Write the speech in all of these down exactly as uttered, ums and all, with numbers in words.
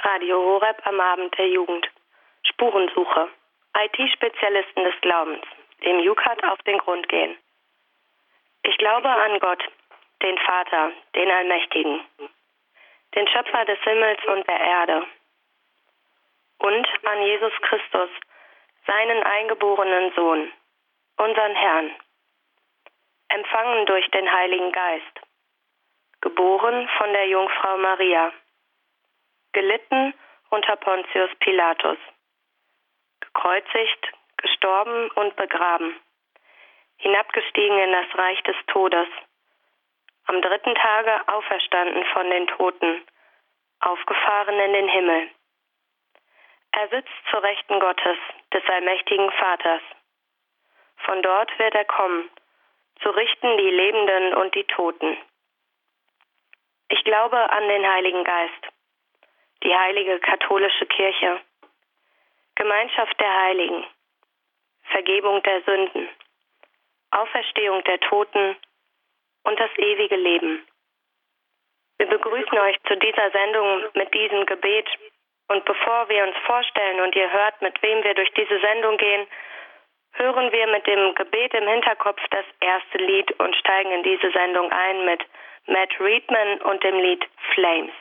Radio Horeb am Abend der Jugend. Spurensuche. I T-Spezialisten des Glaubens, dem Jukat auf den Grund gehen. Ich glaube an Gott, den Vater, den Allmächtigen, den Schöpfer des Himmels und der Erde, und an Jesus Christus, seinen eingeborenen Sohn, unseren Herrn, empfangen durch den Heiligen Geist, geboren von der Jungfrau Maria, gelitten unter Pontius Pilatus, gekreuzigt, gestorben und begraben, hinabgestiegen in das Reich des Todes, am dritten Tage auferstanden von den Toten, aufgefahren in den Himmel. Er sitzt zur Rechten Gottes, des allmächtigen Vaters. Von dort wird er kommen, zu richten die Lebenden und die Toten. Ich glaube an den Heiligen Geist, die heilige katholische Kirche, Gemeinschaft der Heiligen, Vergebung der Sünden, Auferstehung der Toten und das ewige Leben. Wir begrüßen euch zu dieser Sendung mit diesem Gebet. Und bevor wir uns vorstellen und ihr hört, mit wem wir durch diese Sendung gehen, hören wir mit dem Gebet im Hinterkopf das erste Lied und steigen in diese Sendung ein mit Matt Reedman und dem Lied Flames.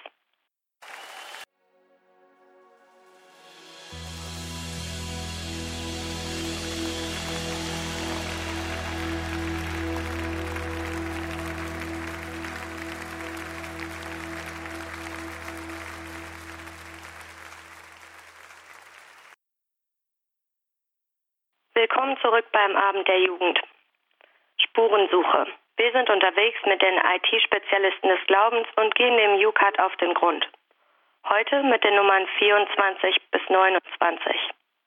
Willkommen zurück beim Abend der Jugend. Spurensuche. Wir sind unterwegs mit den I T-Spezialisten des Glaubens und gehen dem Jukat auf den Grund. Heute mit den Nummern vierundzwanzig bis neunundzwanzig.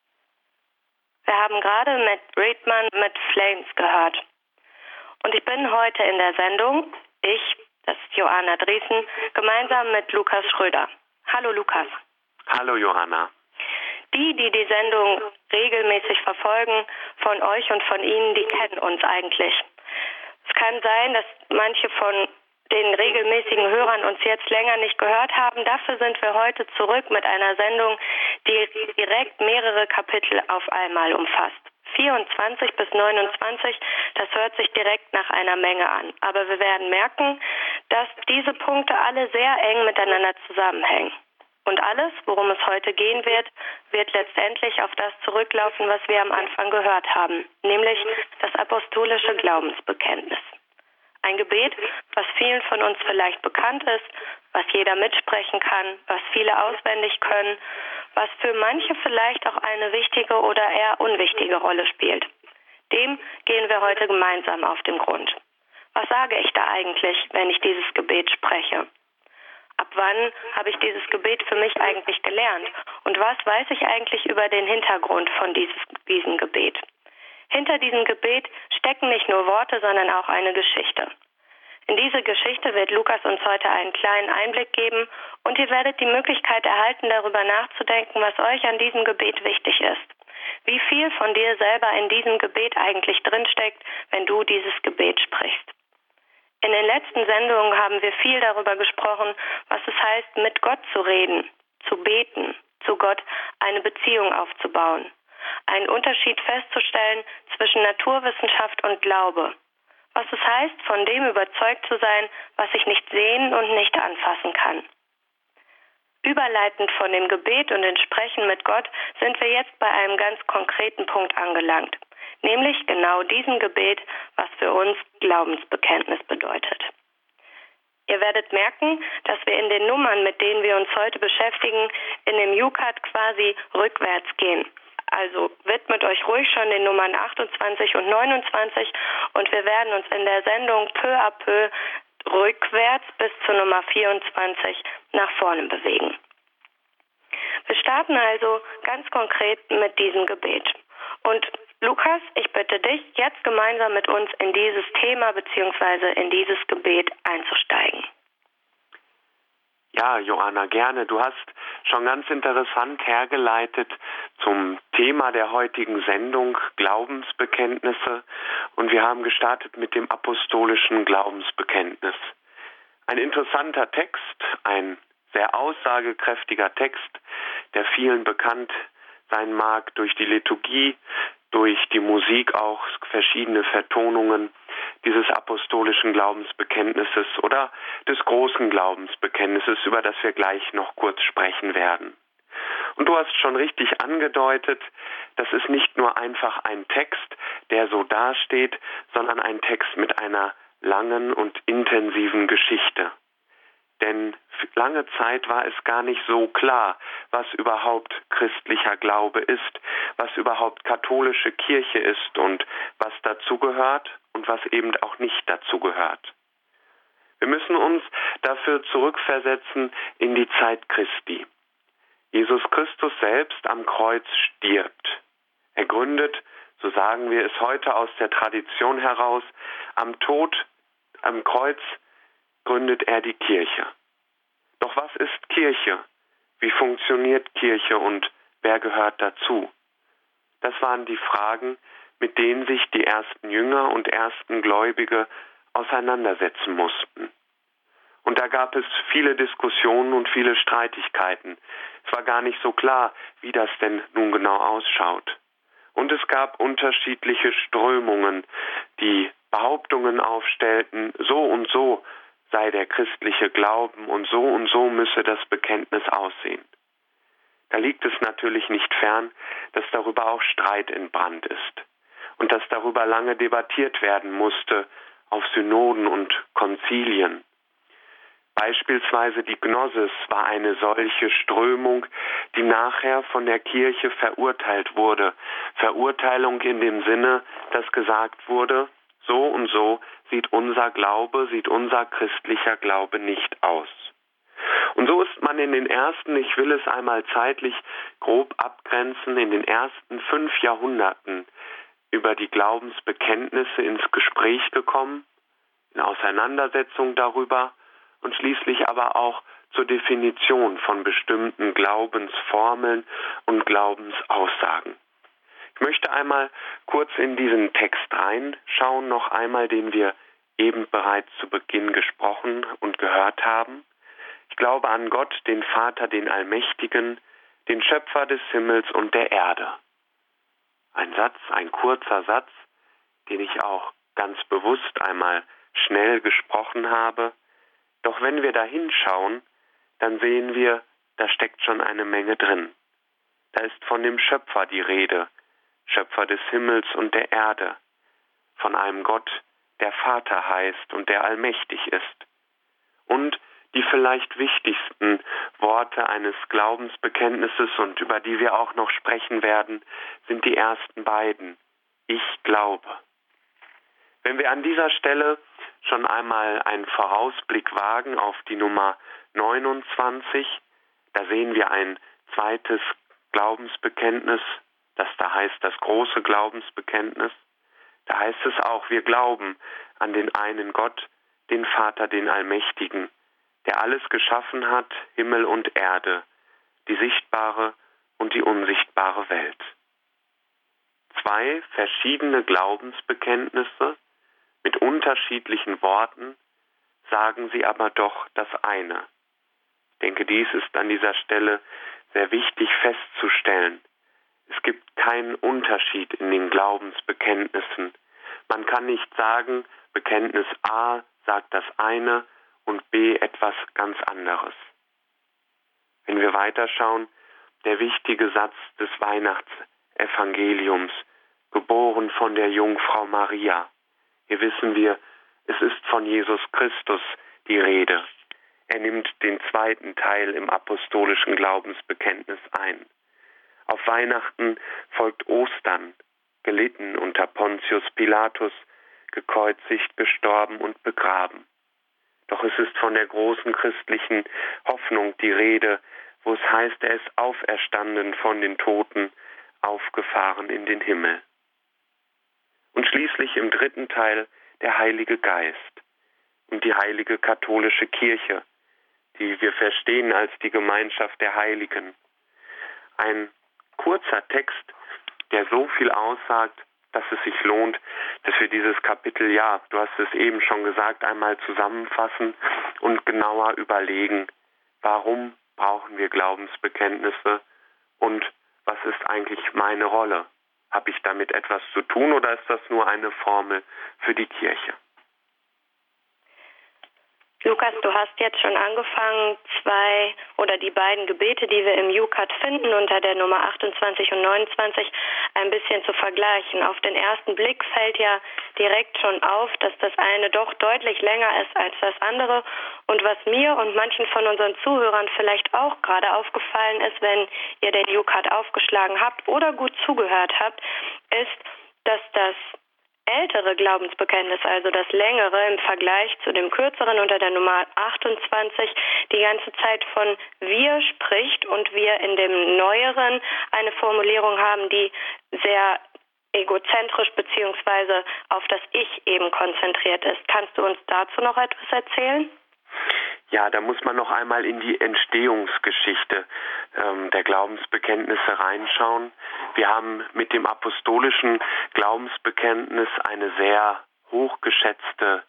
Wir haben gerade Matt Reedman mit Flames gehört. Und ich bin heute in der Sendung, ich, das ist Johanna Driesen, gemeinsam mit Lukas Schröder. Hallo Lukas. Hallo Johanna. Die, die die Sendung regelmäßig verfolgen, von euch und von Ihnen, die kennen uns eigentlich. Es kann sein, dass manche von den regelmäßigen Hörern uns jetzt länger nicht gehört haben. Dafür sind wir heute zurück mit einer Sendung, die direkt mehrere Kapitel auf einmal umfasst. vierundzwanzig bis neunundzwanzig, das hört sich direkt nach einer Menge an. Aber wir werden merken, dass diese Punkte alle sehr eng miteinander zusammenhängen. Und alles, worum es heute gehen wird, wird letztendlich auf das zurücklaufen, was wir am Anfang gehört haben, nämlich das apostolische Glaubensbekenntnis. Ein Gebet, was vielen von uns vielleicht bekannt ist, was jeder mitsprechen kann, was viele auswendig können, was für manche vielleicht auch eine wichtige oder eher unwichtige Rolle spielt. Dem gehen wir heute gemeinsam auf den Grund. Was sage ich da eigentlich, wenn ich dieses Gebet spreche? Ab wann habe ich dieses Gebet für mich eigentlich gelernt? Und was weiß ich eigentlich über den Hintergrund von dieses, diesem Gebet? Hinter diesem Gebet stecken nicht nur Worte, sondern auch eine Geschichte. In diese Geschichte wird Lukas uns heute einen kleinen Einblick geben und ihr werdet die Möglichkeit erhalten, darüber nachzudenken, was euch an diesem Gebet wichtig ist. Wie viel von dir selber in diesem Gebet eigentlich drinsteckt, wenn du dieses Gebet sprichst. In den letzten Sendungen haben wir viel darüber gesprochen, was es heißt, mit Gott zu reden, zu beten, zu Gott eine Beziehung aufzubauen, einen Unterschied festzustellen zwischen Naturwissenschaft und Glaube, was es heißt, von dem überzeugt zu sein, was ich nicht sehen und nicht anfassen kann. Überleitend von dem Gebet und dem Sprechen mit Gott sind wir jetzt bei einem ganz konkreten Punkt angelangt. Nämlich genau diesem Gebet, was für uns Glaubensbekenntnis bedeutet. Ihr werdet merken, dass wir in den Nummern, mit denen wir uns heute beschäftigen, in dem Jukat quasi rückwärts gehen. Also widmet euch ruhig schon den Nummern achtundzwanzig und neunundzwanzig und wir werden uns in der Sendung peu à peu rückwärts bis zur Nummer vierundzwanzig nach vorne bewegen. Wir starten also ganz konkret mit diesem Gebet. Und Lukas, ich bitte dich, jetzt gemeinsam mit uns in dieses Thema bzw. in dieses Gebet einzusteigen. Ja, Johanna, gerne. Du hast schon ganz interessant hergeleitet zum Thema der heutigen Sendung, Glaubensbekenntnisse. Und wir haben gestartet mit dem apostolischen Glaubensbekenntnis. Ein interessanter Text, ein sehr aussagekräftiger Text, der vielen bekannt sein mag durch die Liturgie, durch die Musik auch, verschiedene Vertonungen dieses apostolischen Glaubensbekenntnisses oder des großen Glaubensbekenntnisses, über das wir gleich noch kurz sprechen werden. Und du hast schon richtig angedeutet, das ist nicht nur einfach ein Text, der so dasteht, sondern ein Text mit einer langen und intensiven Geschichte. Denn lange Zeit war es gar nicht so klar, was überhaupt christlicher Glaube ist, was überhaupt katholische Kirche ist und was dazugehört und was eben auch nicht dazugehört. Wir müssen uns dafür zurückversetzen in die Zeit Christi. Jesus Christus selbst am Kreuz stirbt. Er gründet, so sagen wir es heute aus der Tradition heraus, am Tod, am Kreuz gründet er die Kirche. Doch was ist Kirche? Wie funktioniert Kirche und wer gehört dazu? Das waren die Fragen, mit denen sich die ersten Jünger und ersten Gläubige auseinandersetzen mussten. Und da gab es viele Diskussionen und viele Streitigkeiten. Es war gar nicht so klar, wie das denn nun genau ausschaut. Und es gab unterschiedliche Strömungen, die Behauptungen aufstellten, so und so sei der christliche Glauben und so und so müsse das Bekenntnis aussehen. Da liegt es natürlich nicht fern, dass darüber auch Streit entbrannt ist und dass darüber lange debattiert werden musste auf Synoden und Konzilien. Beispielsweise die Gnosis war eine solche Strömung, die nachher von der Kirche verurteilt wurde. Verurteilung in dem Sinne, dass gesagt wurde, so und so sieht unser Glaube, sieht unser christlicher Glaube nicht aus. Und so ist man in den ersten, ich will es einmal zeitlich grob abgrenzen, in den ersten fünf Jahrhunderten über die Glaubensbekenntnisse ins Gespräch gekommen, in Auseinandersetzung darüber und schließlich aber auch zur Definition von bestimmten Glaubensformeln und Glaubensaussagen. Ich möchte einmal kurz in diesen Text reinschauen, noch einmal, den wir eben bereits zu Beginn gesprochen und gehört haben. Ich glaube an Gott, den Vater, den Allmächtigen, den Schöpfer des Himmels und der Erde. Ein Satz, ein kurzer Satz, den ich auch ganz bewusst einmal schnell gesprochen habe. Doch wenn wir da hinschauen, dann sehen wir, da steckt schon eine Menge drin. Da ist von dem Schöpfer die Rede, Schöpfer des Himmels und der Erde, von einem Gott, der Vater heißt und der allmächtig ist. Und die vielleicht wichtigsten Worte eines Glaubensbekenntnisses und über die wir auch noch sprechen werden, sind die ersten beiden. Ich glaube. Wenn wir an dieser Stelle schon einmal einen Vorausblick wagen auf die Nummer neunundzwanzig, da sehen wir ein zweites Glaubensbekenntnis, das da heißt das große Glaubensbekenntnis. Da heißt es auch, wir glauben an den einen Gott, den Vater, den Allmächtigen, der alles geschaffen hat, Himmel und Erde, die sichtbare und die unsichtbare Welt. Zwei verschiedene Glaubensbekenntnisse mit unterschiedlichen Worten, sagen sie aber doch das eine. Ich denke, dies ist an dieser Stelle sehr wichtig festzustellen. Es gibt keinen Unterschied in den Glaubensbekenntnissen. Man kann nicht sagen, Bekenntnis A sagt das eine und B etwas ganz anderes. Wenn wir weiterschauen, der wichtige Satz des Weihnachtsevangeliums, geboren von der Jungfrau Maria. Hier wissen wir, es ist von Jesus Christus die Rede. Er nimmt den zweiten Teil im apostolischen Glaubensbekenntnis ein. Auf Weihnachten folgt Ostern, gelitten unter Pontius Pilatus, gekreuzigt, gestorben und begraben. Doch es ist von der großen christlichen Hoffnung die Rede, wo es heißt, er ist auferstanden von den Toten, aufgefahren in den Himmel. Und schließlich im dritten Teil der Heilige Geist und die heilige katholische Kirche, die wir verstehen als die Gemeinschaft der Heiligen. Ein kurzer Text, der so viel aussagt, dass es sich lohnt, dass wir dieses Kapitel, ja, du hast es eben schon gesagt, einmal zusammenfassen und genauer überlegen, warum brauchen wir Glaubensbekenntnisse und was ist eigentlich meine Rolle? Habe ich damit etwas zu tun oder ist das nur eine Formel für die Kirche? Lukas, du hast jetzt schon angefangen, zwei oder die beiden Gebete, die wir im U C A T finden, unter der Nummer achtundzwanzig und neunundzwanzig, ein bisschen zu vergleichen. Auf den ersten Blick fällt ja direkt schon auf, dass das eine doch deutlich länger ist als das andere. Und was mir und manchen von unseren Zuhörern vielleicht auch gerade aufgefallen ist, wenn ihr den U C A T aufgeschlagen habt oder gut zugehört habt, ist, dass das ältere Glaubensbekenntnis, also das längere im Vergleich zu dem kürzeren unter der Nummer achtundzwanzig, die ganze Zeit von wir spricht und wir in dem neueren eine Formulierung haben, die sehr egozentrisch beziehungsweise auf das Ich eben konzentriert ist. Kannst du uns dazu noch etwas erzählen? Ja, da muss man noch einmal in die Entstehungsgeschichte ähm, der Glaubensbekenntnisse reinschauen. Wir haben mit dem apostolischen Glaubensbekenntnis eine sehr hochgeschätzte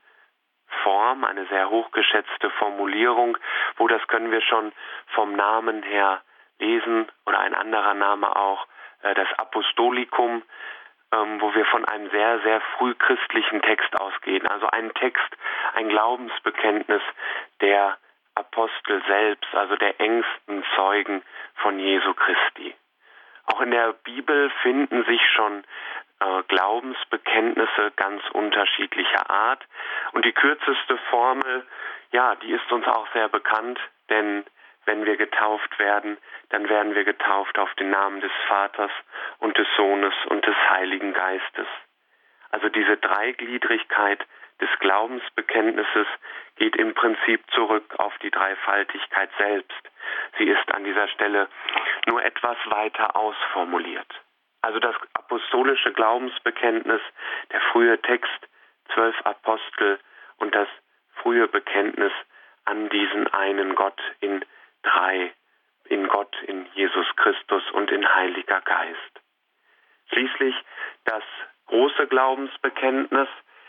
Form, eine sehr hochgeschätzte Formulierung, wo das können wir schon vom Namen her lesen oder ein anderer Name auch, äh, das Apostolikum, ähm, wo wir von einem sehr, sehr frühchristlichen Text ausgehen. Also ein Text, ein Glaubensbekenntnis der Apostel selbst, also der engsten Zeugen von Jesu Christi. Auch in der Bibel finden sich schon äh, Glaubensbekenntnisse ganz unterschiedlicher Art. Und die kürzeste Formel, ja, die ist uns auch sehr bekannt, denn wenn wir getauft werden, dann werden wir getauft auf den Namen des Vaters und des Sohnes und des Heiligen Geistes. Also diese Dreigliedrigkeit des Glaubensbekenntnisses geht im Prinzip zurück auf die Dreifaltigkeit selbst. Sie ist an dieser Stelle nur etwas weiter ausformuliert. Also das apostolische Glaubensbekenntnis, der frühe Text, zwölf Apostel und das frühe Bekenntnis an diesen einen Gott in drei, in Gott, in Jesus Christus und in Heiliger Geist. Schließlich das große Glaubensbekenntnis,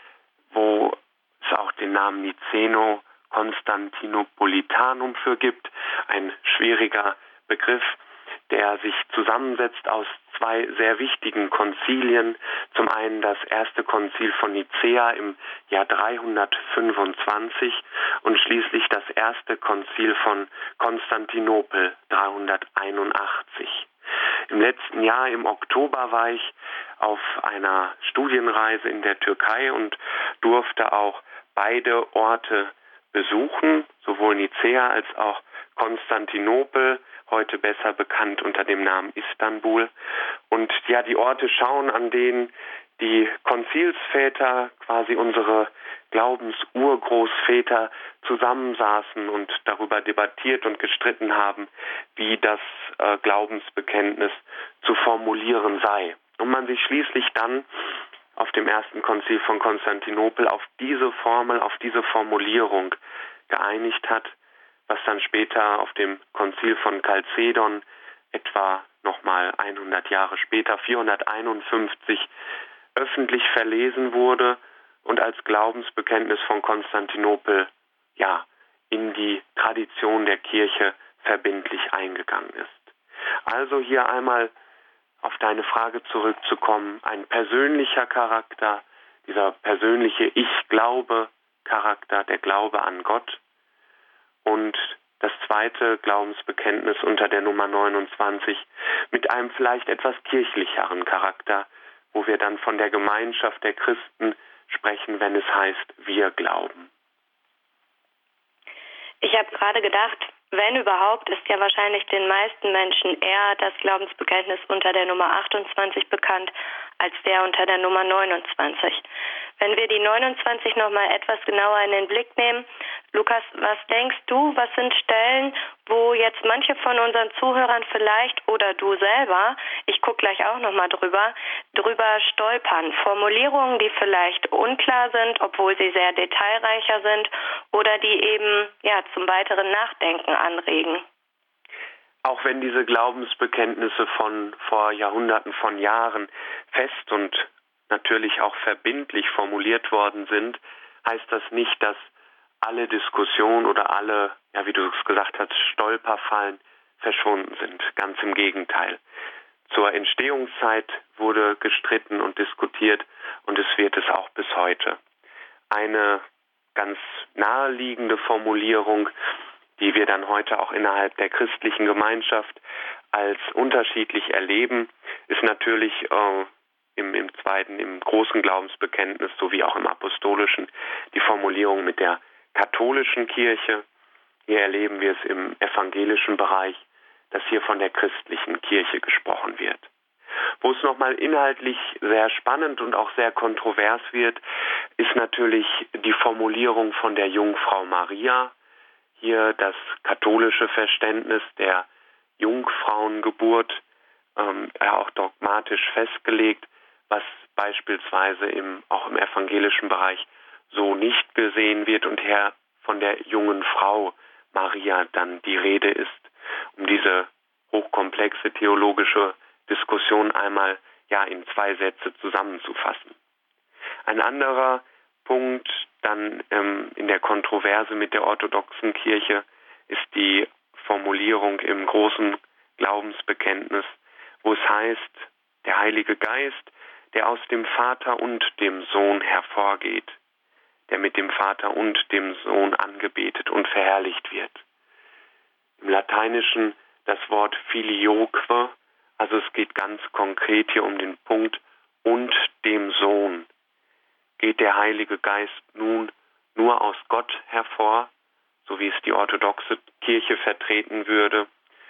wo es auch den Namen Niceno-Konstantinopolitanum für gibt, ein schwieriger Begriff, der sich zusammensetzt aus zwei sehr wichtigen Konzilien. Zum einen das erste Konzil von Nicäa im Jahr dreihundertfünfundzwanzig und schließlich das erste Konzil von Konstantinopel dreihunderteinundachtzig. Im letzten Jahr, im Oktober, war ich auf einer Studienreise in der Türkei und durfte auch beide Orte besuchen, sowohl Nicäa als auch Konstantinopel, heute besser bekannt unter dem Namen Istanbul. Und ja, die Orte schauen, an denen die Konzilsväter, quasi unsere Glaubensurgroßväter, zusammensaßen und darüber debattiert und gestritten haben, wie das äh, Glaubensbekenntnis zu formulieren sei. Und man sich schließlich dann auf dem ersten Konzil von Konstantinopel auf diese Formel, auf diese Formulierung geeinigt hat, was dann später auf dem Konzil von Chalcedon etwa nochmal hundert Jahre später, vierhunderteinundfünfzig, öffentlich verlesen wurde und als Glaubensbekenntnis von Konstantinopel ja in die Tradition der Kirche verbindlich eingegangen ist. Also hier einmal auf deine Frage zurückzukommen, ein persönlicher Charakter, dieser persönliche Ich-Glaube-Charakter, der Glaube an Gott. Und das zweite Glaubensbekenntnis unter der Nummer neunundzwanzig mit einem vielleicht etwas kirchlicheren Charakter, wo wir dann von der Gemeinschaft der Christen sprechen, wenn es heißt, wir glauben. Ich habe gerade gedacht, wenn überhaupt, ist ja wahrscheinlich den meisten Menschen eher das Glaubensbekenntnis unter der Nummer achtundzwanzig bekannt, als der unter der Nummer neunundzwanzig. Wenn wir die neunundzwanzig nochmal etwas genauer in den Blick nehmen, Lukas, was denkst du, was sind Stellen, wo jetzt manche von unseren Zuhörern vielleicht oder du selber, ich gucke gleich auch nochmal drüber, drüber stolpern? Formulierungen, die vielleicht unklar sind, obwohl sie sehr detailreicher sind oder die eben ja zum weiteren Nachdenken anregen. Auch wenn diese Glaubensbekenntnisse von vor Jahrhunderten von Jahren fest und natürlich auch verbindlich formuliert worden sind, heißt das nicht, dass alle Diskussionen oder alle, ja wie du es gesagt hast, Stolperfallen verschwunden sind. Ganz im Gegenteil. Zur Entstehungszeit wurde gestritten und diskutiert und es wird es auch bis heute. Eine ganz naheliegende Formulierung, die wir dann heute auch innerhalb der christlichen Gemeinschaft als unterschiedlich erleben, ist natürlich äh, im, im zweiten, im großen Glaubensbekenntnis sowie auch im apostolischen die Formulierung mit der katholischen Kirche. Hier erleben wir es im evangelischen Bereich, dass hier von der christlichen Kirche gesprochen wird. Wo es nochmal inhaltlich sehr spannend und auch sehr kontrovers wird, ist natürlich die Formulierung von der Jungfrau Maria. Hier das katholische Verständnis der Jungfrauengeburt, ähm, ja auch dogmatisch festgelegt, was beispielsweise im, auch im evangelischen Bereich so nicht gesehen wird und her von der jungen Frau Maria dann die Rede ist, um diese hochkomplexe theologische Diskussion einmal ja in zwei Sätze zusammenzufassen. Ein anderer Punkt dann ähm, in der Kontroverse mit der orthodoxen Kirche ist die Formulierung im großen Glaubensbekenntnis, wo es heißt, der Heilige Geist, der aus dem Vater und dem Sohn hervorgeht, der mit dem Vater und dem Sohn angebetet und verherrlicht wird. Im Lateinischen das Wort filioque, also es geht ganz konkret hier um den Punkt und dem Sohn. Geht der Heilige Geist nun nur aus Gott hervor, so wie es die orthodoxe Kirche vertreten würde,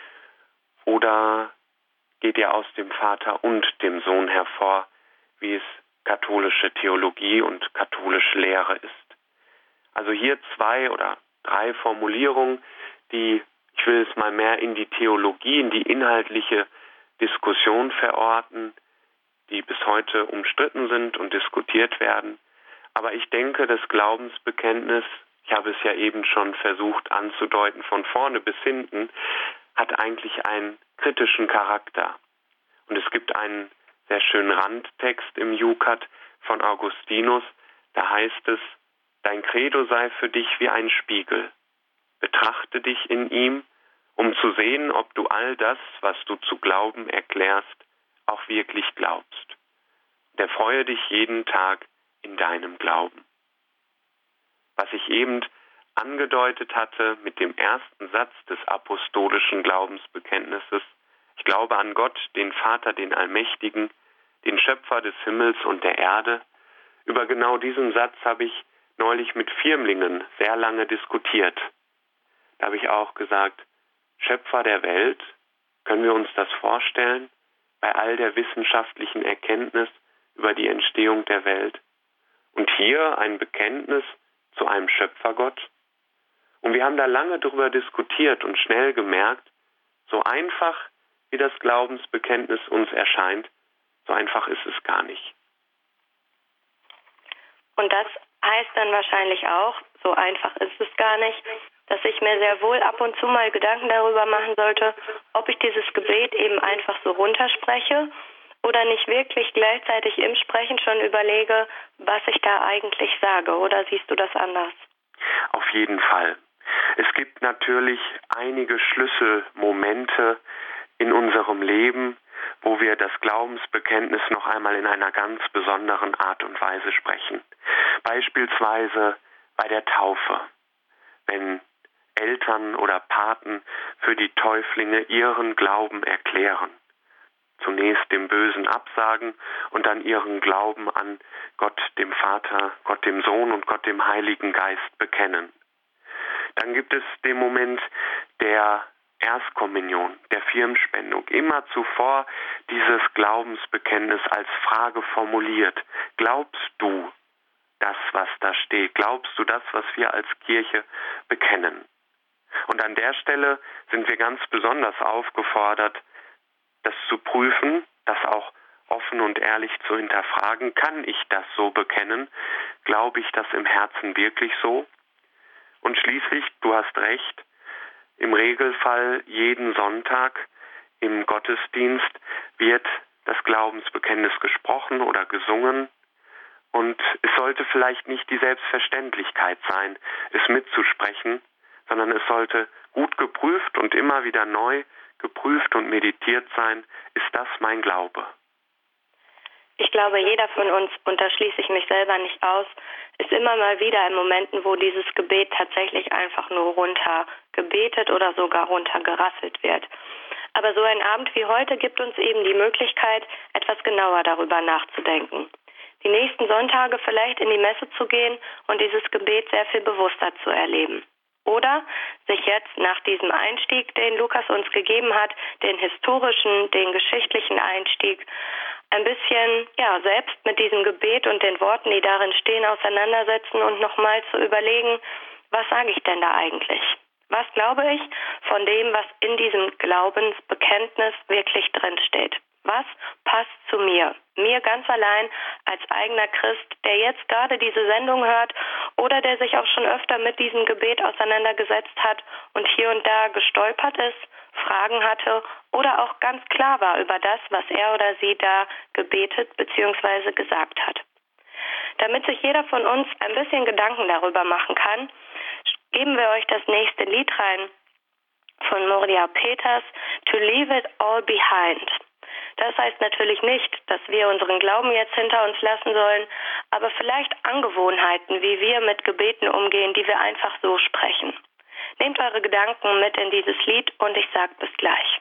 oder geht er aus dem Vater und dem Sohn hervor, wie es katholische Theologie und katholische Lehre ist? Also hier zwei oder drei Formulierungen, die, ich will es mal mehr in die Theologie, in die inhaltliche Diskussion verorten, die bis heute umstritten sind und diskutiert werden. Aber ich denke, das Glaubensbekenntnis, ich habe es ja eben schon versucht anzudeuten, von vorne bis hinten, hat eigentlich einen kritischen Charakter. Und es gibt einen sehr schönen Randtext im Jukat von Augustinus, da heißt es, dein Credo sei für dich wie ein Spiegel. Betrachte dich in ihm, um zu sehen, ob du all das, was du zu glauben erklärst, auch wirklich glaubst. Und erfreue dich jeden Tag in deinem Glauben. Was ich eben angedeutet hatte mit dem ersten Satz des apostolischen Glaubensbekenntnisses, ich glaube an Gott, den Vater, den Allmächtigen, den Schöpfer des Himmels und der Erde. Über genau diesen Satz habe ich neulich mit Firmlingen sehr lange diskutiert. Da habe ich auch gesagt, Schöpfer der Welt, können wir uns das vorstellen, bei all der wissenschaftlichen Erkenntnis über die Entstehung der Welt? Und hier ein Bekenntnis zu einem Schöpfergott? Und wir haben da lange darüber diskutiert und schnell gemerkt, so einfach wie das Glaubensbekenntnis uns erscheint, so einfach ist es gar nicht. Und das heißt dann wahrscheinlich auch, so einfach ist es gar nicht, dass ich mir sehr wohl ab und zu mal Gedanken darüber machen sollte, ob ich dieses Gebet eben einfach so runterspreche oder nicht wirklich gleichzeitig im Sprechen schon überlege, was ich da eigentlich sage. Oder siehst du das anders? Auf jeden Fall. Es gibt natürlich einige Schlüsselmomente in unserem Leben, wo wir das Glaubensbekenntnis noch einmal in einer ganz besonderen Art und Weise sprechen. Beispielsweise bei der Taufe, wenn Eltern oder Paten für die Täuflinge ihren Glauben erklären. Zunächst dem Bösen absagen und dann ihren Glauben an Gott, dem Vater, Gott, dem Sohn und Gott, dem Heiligen Geist bekennen. Dann gibt es den Moment der Erstkommunion, der Firmspendung. Immer zuvor dieses Glaubensbekenntnis als Frage formuliert. Glaubst du das, was da steht? Glaubst du das, was wir als Kirche bekennen? Und an der Stelle sind wir ganz besonders aufgefordert, das zu prüfen, das auch offen und ehrlich zu hinterfragen. Kann ich das so bekennen? Glaube ich das im Herzen wirklich so? Und schließlich, du hast recht, im Regelfall jeden Sonntag im Gottesdienst wird das Glaubensbekenntnis gesprochen oder gesungen. Und es sollte vielleicht nicht die Selbstverständlichkeit sein, es mitzusprechen, sondern es sollte gut geprüft und immer wieder neu geprüft und meditiert sein. Ist das mein Glaube? Ich glaube, jeder von uns, und da schließe ich mich selber nicht aus, ist immer mal wieder in Momenten, wo dieses Gebet tatsächlich einfach nur runter gebetet oder sogar runtergerasselt wird. Aber so ein Abend wie heute gibt uns eben die Möglichkeit, etwas genauer darüber nachzudenken. Die nächsten Sonntage vielleicht in die Messe zu gehen und dieses Gebet sehr viel bewusster zu erleben. Oder sich jetzt nach diesem Einstieg, den Lukas uns gegeben hat, den historischen, den geschichtlichen Einstieg, ein bisschen ja selbst mit diesem Gebet und den Worten, die darin stehen, auseinandersetzen und nochmal zu überlegen, was sage ich denn da eigentlich? Was glaube ich von dem, was in diesem Glaubensbekenntnis wirklich drinsteht? Was passt zu mir? Mir ganz allein als eigener Christ, der jetzt gerade diese Sendung hört oder der sich auch schon öfter mit diesem Gebet auseinandergesetzt hat und hier und da gestolpert ist, Fragen hatte oder auch ganz klar war über das, was er oder sie da gebetet bzw. gesagt hat. Damit sich jeder von uns ein bisschen Gedanken darüber machen kann, geben wir euch das nächste Lied rein von Moria Peters, To Leave It All Behind. Das heißt natürlich nicht, dass wir unseren Glauben jetzt hinter uns lassen sollen, aber vielleicht Angewohnheiten, wie wir mit Gebeten umgehen, die wir einfach so sprechen. Nehmt eure Gedanken mit in dieses Lied und ich sage bis gleich.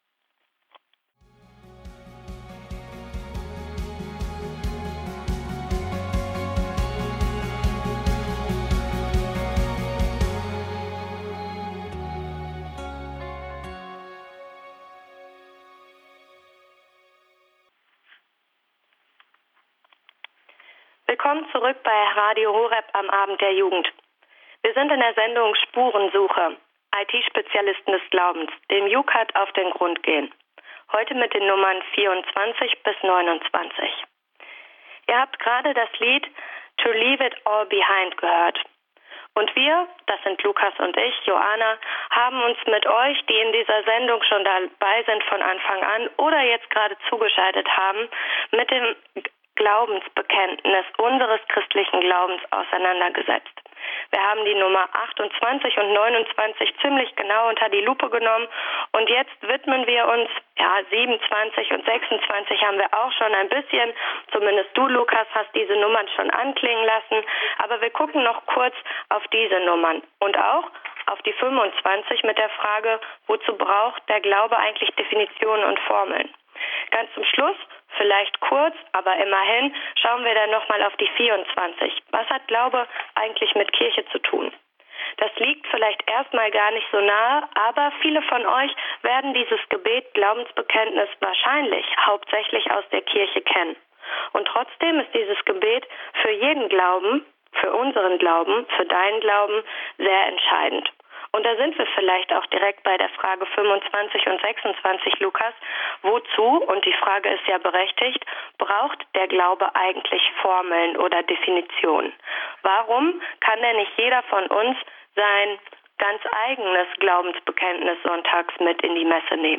Willkommen zurück bei Radio Horeb am Abend der Jugend. Wir sind in der Sendung Spurensuche, I T-Spezialisten des Glaubens, dem U C A T auf den Grund gehen. Heute mit den Nummern vierundzwanzig bis neunundzwanzig. Ihr habt gerade das Lied To Leave It All Behind gehört. Und wir, das sind Lukas und ich, Joanna, haben uns mit euch, die in dieser Sendung schon dabei sind von Anfang an oder jetzt gerade zugeschaltet haben, mit dem Glaubensbekenntnis unseres christlichen Glaubens auseinandergesetzt. Wir haben die Nummer achtundzwanzig und neunundzwanzig ziemlich genau unter die Lupe genommen und jetzt widmen wir uns, ja, siebenundzwanzig und sechsundzwanzig haben wir auch schon ein bisschen, zumindest du, Lukas, hast diese Nummern schon anklingen lassen, aber wir gucken noch kurz auf diese Nummern und auch auf die fünfundzwanzig mit der Frage, wozu braucht der Glaube eigentlich Definitionen und Formeln? Ganz zum Schluss, vielleicht kurz, aber immerhin, schauen wir dann nochmal auf die vierundzwanzig. Was hat Glaube eigentlich mit Kirche zu tun? Das liegt vielleicht erstmal gar nicht so nahe, aber viele von euch werden dieses Gebet, Glaubensbekenntnis wahrscheinlich hauptsächlich aus der Kirche kennen. Und trotzdem ist dieses Gebet für jeden Glauben, für unseren Glauben, für deinen Glauben sehr entscheidend. Und da sind wir vielleicht auch direkt bei der Frage fünfundzwanzig und sechsundzwanzig, Lukas. Wozu, und die Frage ist ja berechtigt, braucht der Glaube eigentlich Formeln oder Definitionen? Warum kann denn nicht jeder von uns sein ganz eigenes Glaubensbekenntnis sonntags mit in die Messe nehmen?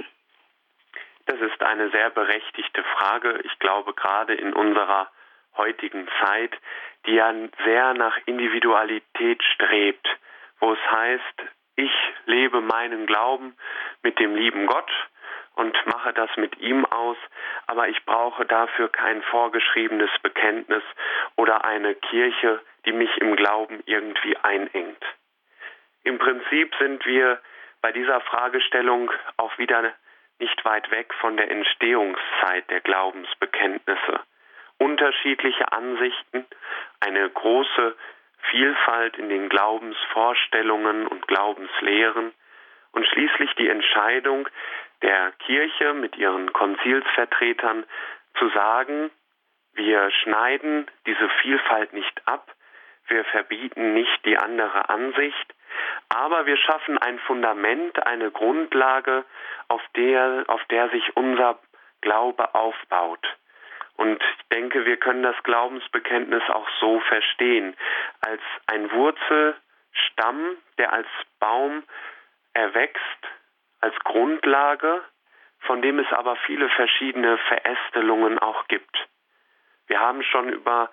Das ist eine sehr berechtigte Frage. Ich glaube, gerade in unserer heutigen Zeit, die ja sehr nach Individualität strebt, wo es heißt, ich lebe meinen Glauben mit dem lieben Gott und mache das mit ihm aus, aber ich brauche dafür kein vorgeschriebenes Bekenntnis oder eine Kirche, die mich im Glauben irgendwie einengt. Im Prinzip sind wir bei dieser Fragestellung auch wieder nicht weit weg von der Entstehungszeit der Glaubensbekenntnisse. Unterschiedliche Ansichten, eine große Vielfalt in den Glaubensvorstellungen und Glaubenslehren und schließlich die Entscheidung der Kirche mit ihren Konzilsvertretern zu sagen, wir schneiden diese Vielfalt nicht ab, wir verbieten nicht die andere Ansicht, aber wir schaffen ein Fundament, eine Grundlage, auf der, auf der sich unser Glaube aufbaut. Und ich denke, wir können das Glaubensbekenntnis auch so verstehen, als ein Wurzelstamm, der als Baum erwächst, als Grundlage, von dem es aber viele verschiedene Verästelungen auch gibt. Wir haben schon über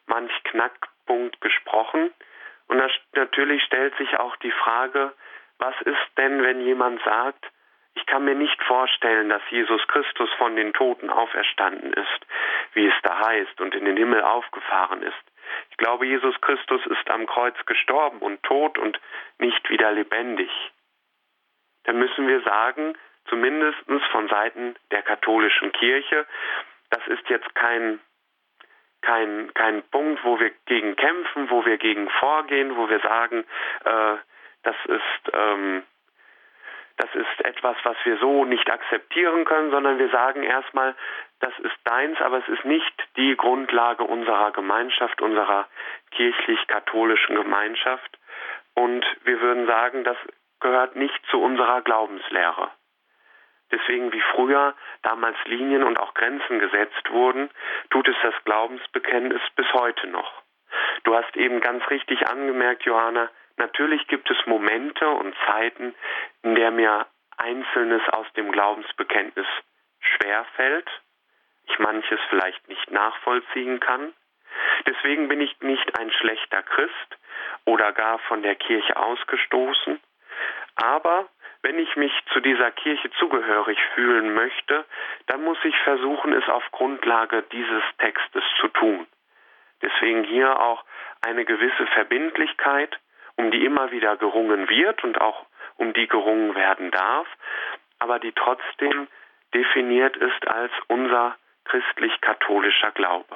manch Knackpunkt gesprochen. Und das, natürlich stellt sich auch die Frage, was ist denn, wenn jemand sagt, ich kann mir nicht vorstellen, dass Jesus Christus von den Toten auferstanden ist, wie es da heißt, und in den Himmel aufgefahren ist. Ich glaube, Jesus Christus ist am Kreuz gestorben und tot und nicht wieder lebendig. Dann müssen wir sagen, zumindest von Seiten der katholischen Kirche, das ist jetzt kein, kein, kein Punkt, wo wir gegen kämpfen, wo wir gegen vorgehen, wo wir sagen, äh, das ist... Ähm, Das ist etwas, was wir so nicht akzeptieren können, sondern wir sagen erstmal, das ist deins, aber es ist nicht die Grundlage unserer Gemeinschaft, unserer kirchlich-katholischen Gemeinschaft. Und wir würden sagen, das gehört nicht zu unserer Glaubenslehre. Deswegen, wie früher damals Linien und auch Grenzen gesetzt wurden, tut es das Glaubensbekenntnis bis heute noch. Du hast eben ganz richtig angemerkt, Johanna, natürlich gibt es Momente und Zeiten, in der mir Einzelnes aus dem Glaubensbekenntnis schwerfällt, ich manches vielleicht nicht nachvollziehen kann. Deswegen bin ich nicht ein schlechter Christ oder gar von der Kirche ausgestoßen. Aber wenn ich mich zu dieser Kirche zugehörig fühlen möchte, dann muss ich versuchen, es auf Grundlage dieses Textes zu tun. Deswegen hier auch eine gewisse Verbindlichkeit, um die immer wieder gerungen wird und auch um die gerungen werden darf, aber die trotzdem definiert ist als unser christlich-katholischer Glaube.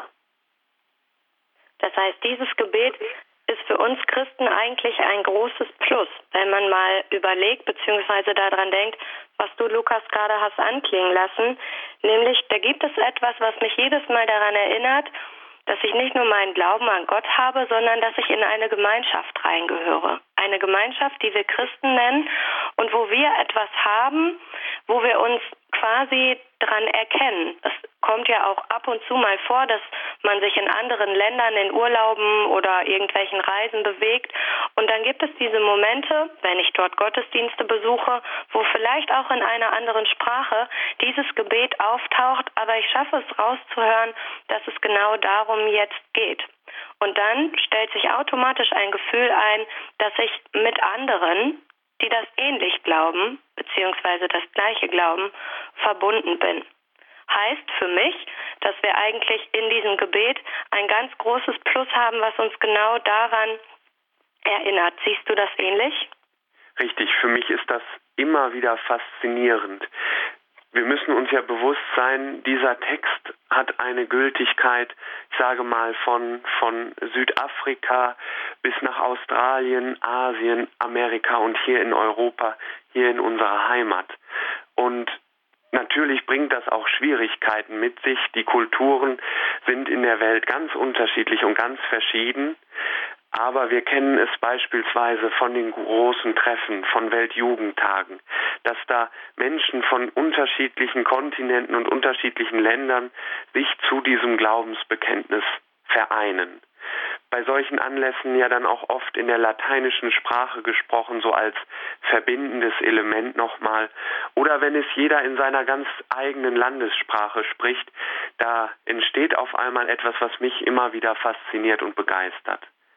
Das heißt, dieses Gebet ist für uns Christen eigentlich ein großes Plus, wenn man mal überlegt bzw. daran denkt, was du, Lukas, gerade hast anklingen lassen, nämlich da gibt es etwas, was mich jedes Mal daran erinnert, dass ich nicht nur meinen Glauben an Gott habe, sondern dass ich in eine Gemeinschaft reingehöre. Eine Gemeinschaft, die wir Christen nennen und wo wir etwas haben, wo wir uns quasi dran erkennen. Es kommt ja auch ab und zu mal vor, dass man sich in anderen Ländern in Urlauben oder irgendwelchen Reisen bewegt und dann gibt es diese Momente, wenn ich dort Gottesdienste besuche, wo vielleicht auch in einer anderen Sprache dieses Gebet auftaucht, aber ich schaffe es rauszuhören, dass es genau darum jetzt geht. Und dann stellt sich automatisch ein Gefühl ein, dass ich mit anderen, die das ähnlich glauben, beziehungsweise das gleiche glauben, verbunden bin. Heißt für mich, dass wir eigentlich in diesem Gebet ein ganz großes Plus haben, was uns genau daran erinnert. Siehst du das ähnlich? Richtig, für mich ist das immer wieder faszinierend. Wir müssen uns ja bewusst sein, dieser Text hat eine Gültigkeit, ich sage mal, von, von Südafrika bis nach Australien, Asien, Amerika und hier in Europa, hier in unserer Heimat. Und natürlich bringt das auch Schwierigkeiten mit sich. Die Kulturen sind in der Welt ganz unterschiedlich und ganz verschieden. Aber wir kennen es beispielsweise von den großen Treffen, von Weltjugendtagen, dass da Menschen von unterschiedlichen Kontinenten und unterschiedlichen Ländern sich zu diesem Glaubensbekenntnis vereinen. Bei solchen Anlässen ja dann auch oft in der lateinischen Sprache gesprochen, so als verbindendes Element nochmal. Oder wenn es jeder in seiner ganz eigenen Landessprache spricht, da entsteht auf einmal etwas, was mich immer wieder fasziniert und begeistert.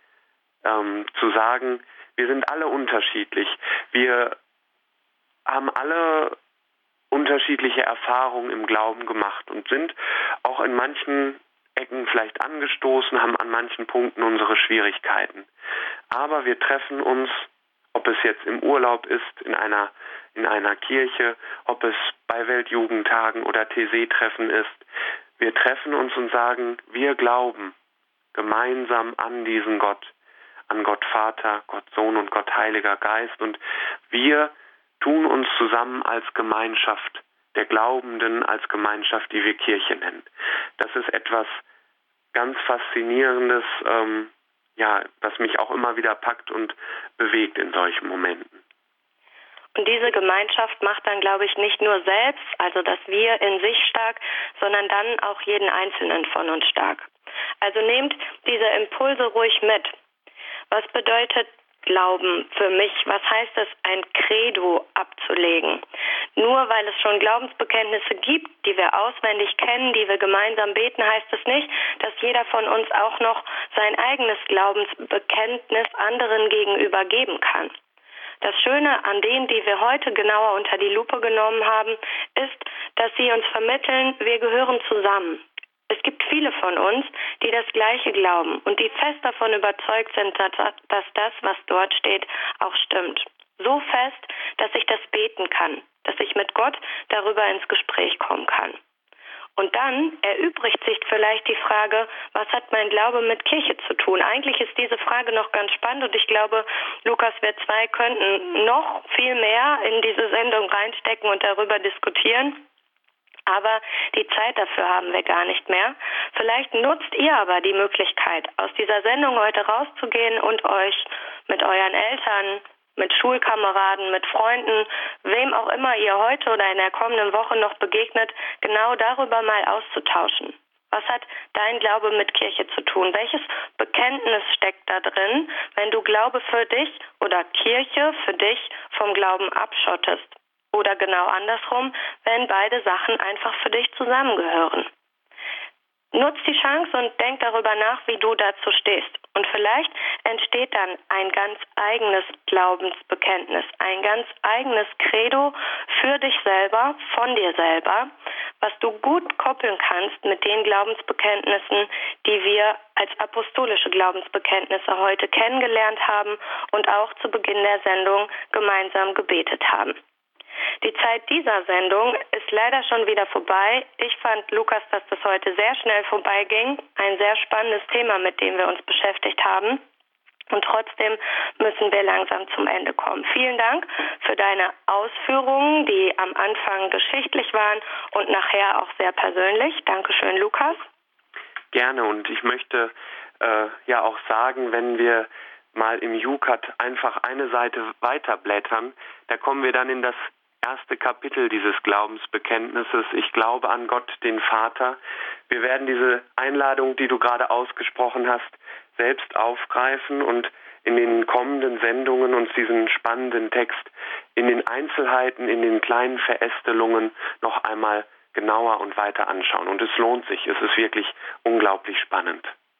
Ähm, zu sagen, wir sind alle unterschiedlich, wir haben alle unterschiedliche Erfahrungen im Glauben gemacht und sind auch in manchen Ecken vielleicht angestoßen, haben an manchen Punkten unsere Schwierigkeiten. Aber wir treffen uns, ob es jetzt im Urlaub ist, in einer, in einer Kirche, ob es bei Weltjugendtagen oder T C-Treffen ist, wir treffen uns und sagen, wir glauben gemeinsam an diesen Gott, an Gott Vater, Gott Sohn und Gott Heiliger Geist. Und wir tun uns zusammen als Gemeinschaft der Glaubenden, als Gemeinschaft, die wir Kirche nennen. Das ist etwas ganz Faszinierendes, ähm, ja, das mich auch immer wieder packt und bewegt in solchen Momenten. Und diese Gemeinschaft macht dann, glaube ich, nicht nur selbst, also dass wir in sich stark, sondern dann auch jeden Einzelnen von uns stark. Also nehmt diese Impulse ruhig mit. Was bedeutet Glauben für mich? Was heißt es, ein Credo abzulegen? Nur weil es schon Glaubensbekenntnisse gibt, die wir auswendig kennen, die wir gemeinsam beten, heißt es nicht, dass jeder von uns auch noch sein eigenes Glaubensbekenntnis anderen gegenüber geben kann. Das Schöne an denen, die wir heute genauer unter die Lupe genommen haben, ist, dass sie uns vermitteln, wir gehören zusammen. Es gibt viele von uns, die das Gleiche glauben und die fest davon überzeugt sind, dass das, was dort steht, auch stimmt. So fest, dass ich das beten kann, dass ich mit Gott darüber ins Gespräch kommen kann. Und dann erübrigt sich vielleicht die Frage, was hat mein Glaube mit Kirche zu tun? Eigentlich ist diese Frage noch ganz spannend und ich glaube, Lukas, wir zwei könnten noch viel mehr in diese Sendung reinstecken und darüber diskutieren. Aber die Zeit dafür haben wir gar nicht mehr. Vielleicht nutzt ihr aber die Möglichkeit, aus dieser Sendung heute rauszugehen und euch mit euren Eltern, mit Schulkameraden, mit Freunden, wem auch immer ihr heute oder in der kommenden Woche noch begegnet, genau darüber mal auszutauschen. Was hat dein Glaube mit Kirche zu tun? Welches Bekenntnis steckt da drin, wenn du Glaube für dich oder Kirche für dich vom Glauben abschottest? Oder genau andersrum, wenn beide Sachen einfach für dich zusammengehören. Nutz die Chance und denk darüber nach, wie du dazu stehst. Und vielleicht entsteht dann ein ganz eigenes Glaubensbekenntnis, ein ganz eigenes Credo für dich selber, von dir selber, was du gut koppeln kannst mit den Glaubensbekenntnissen, die wir als apostolische Glaubensbekenntnisse heute kennengelernt haben und auch zu Beginn der Sendung gemeinsam gebetet haben. Die Zeit dieser Sendung ist leider schon wieder vorbei. Ich fand, Lukas, dass das heute sehr schnell vorbeiging. Ein sehr spannendes Thema, mit dem wir uns beschäftigt haben. Und trotzdem müssen wir langsam zum Ende kommen. Vielen Dank für deine Ausführungen, die am Anfang geschichtlich waren und nachher auch sehr persönlich. Dankeschön, Lukas. Gerne, und ich möchte äh, ja auch sagen, wenn wir mal im YouCut einfach eine Seite weiterblättern, da kommen wir dann in das erste Kapitel dieses Glaubensbekenntnisses. Ich glaube an Gott, den Vater. Wir werden diese Einladung, die du gerade ausgesprochen hast, selbst aufgreifen und in den kommenden Sendungen uns diesen spannenden Text in den Einzelheiten, in den kleinen Verästelungen noch einmal genauer und weiter anschauen. Und es lohnt sich. Es ist wirklich unglaublich spannend.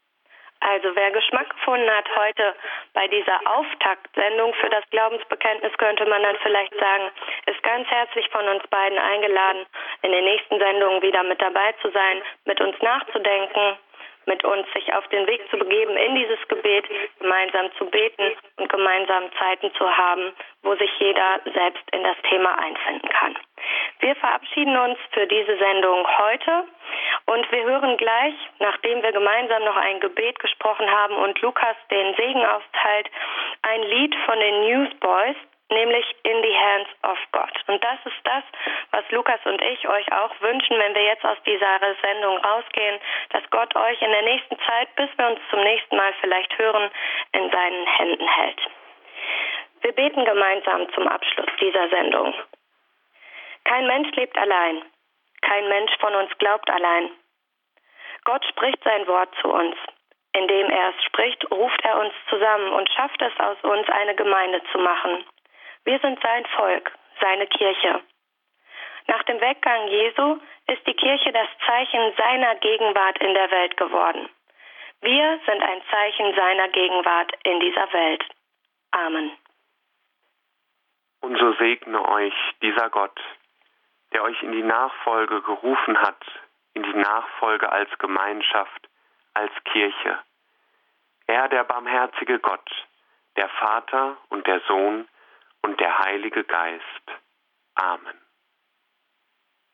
Also wer Geschmack gefunden hat heute bei dieser Auftaktsendung für das Glaubensbekenntnis, könnte man dann vielleicht sagen, ist ganz herzlich von uns beiden eingeladen, in den nächsten Sendungen wieder mit dabei zu sein, mit uns nachzudenken, mit uns sich auf den Weg zu begeben in dieses Gebet, gemeinsam zu beten und gemeinsam Zeiten zu haben, wo sich jeder selbst in das Thema einfinden kann. Wir verabschieden uns für diese Sendung heute und wir hören gleich, nachdem wir gemeinsam noch ein Gebet gesprochen haben und Lukas den Segen austeilt, ein Lied von den Newsboys, nämlich In the Hands of God. Und das ist das, was Lukas und ich euch auch wünschen, wenn wir jetzt aus dieser Sendung rausgehen, dass Gott euch in der nächsten Zeit, bis wir uns zum nächsten Mal vielleicht hören, in seinen Händen hält. Wir beten gemeinsam zum Abschluss dieser Sendung. Kein Mensch lebt allein. Kein Mensch von uns glaubt allein. Gott spricht sein Wort zu uns. Indem er es spricht, ruft er uns zusammen und schafft es aus uns, eine Gemeinde zu machen. Wir sind sein Volk, seine Kirche. Nach dem Weggang Jesu ist die Kirche das Zeichen seiner Gegenwart in der Welt geworden. Wir sind ein Zeichen seiner Gegenwart in dieser Welt. Amen. Und so segne euch dieser Gott, der euch in die Nachfolge gerufen hat, in die Nachfolge als Gemeinschaft, als Kirche. Er, der barmherzige Gott, der Vater und der Sohn und der Heilige Geist. Amen.